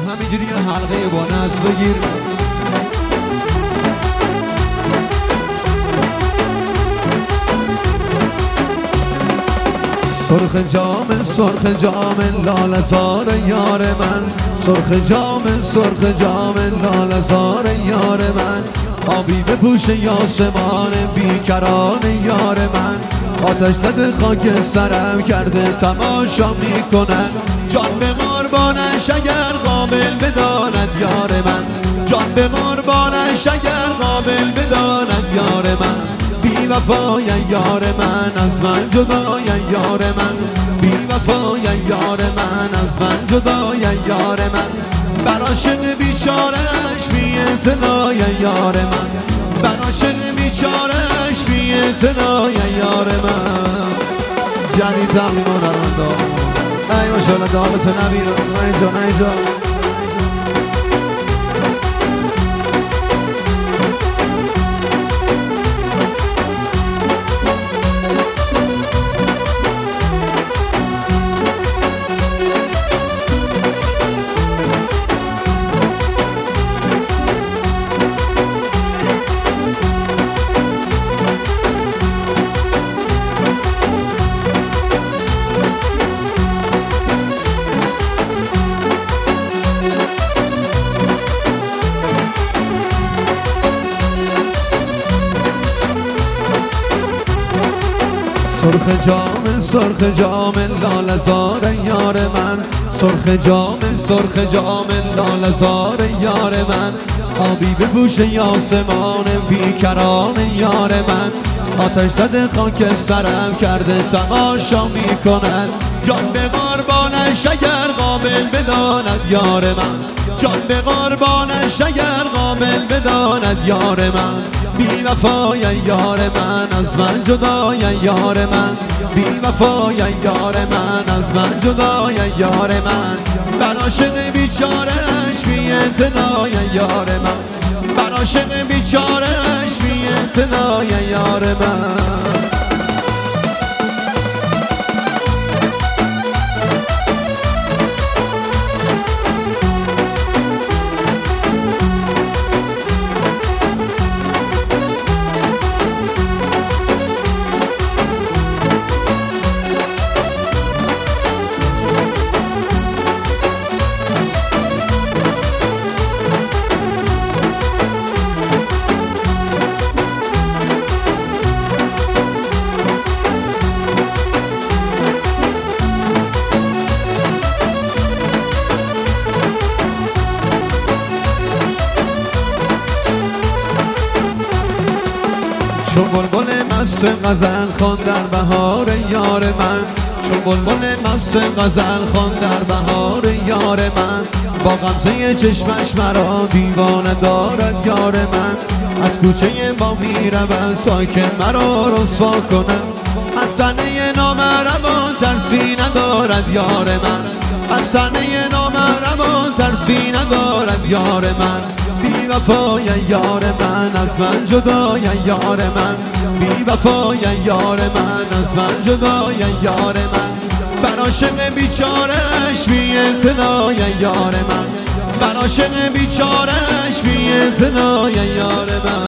همینجوری یه حلقه با ناز بگیر. سرخ جام لاله زار یار من، سرخ جام لاله زار یار من، آبی به پوش یاسمان بیکران یار من، آتش زده خاک سرم کرده تماشا میکنه، جان به قربانش اگر قابل بداند یار من، جان به قربانش اگر قابل بداند یار من، بی وفای یار من از من جدای یار من، بی وفای یار من از من جدای یار من، بر عاشق بیچاره‌اش بی اعتنای یار من، بر عاشق بیچاره‌اش بی اعتنای یار من. جانی تقریبا رندا ای ماشاءالله دامت نبیرم ای جان سرخ جام لاله زار یار من، سرخ جام لاله زار یار من، آبی به پوش یاسمان بیکران یار من، آتش زده خاک سرم کرده تماشا میکند، جان به قربانش اگر قابل بداند یار من، جان به قربانش اگر قابل بداند یار من، بی وفای یار من از من جدای یار من، بی وفای یار من از من جدای یار من، بر عاشق بیچاره‌اش بی اعتنای یار من، بر عاشق بیچاره‌اش بی اعتنای یار من. چون بلبل مست غزل خوان در بهار یار من، چون بلبل مست غزل خوان در بهار یار من، با غمزه چشمش مرا دیوانه دارد یار من، از کوچه ما میرود تا که مرا رسوا کند، از تنه نامهربان ترسی ندارد یار من، از تنه نامهربان ترسی ندارد یار من، بی وفای یار من از من جدای یار من، بی وفای یار من از من جدای یار من، بر عاشق بیچاره‌اش بی اعتنای یار من، بر عاشق بیچاره‌اش بی اعتنای یار من.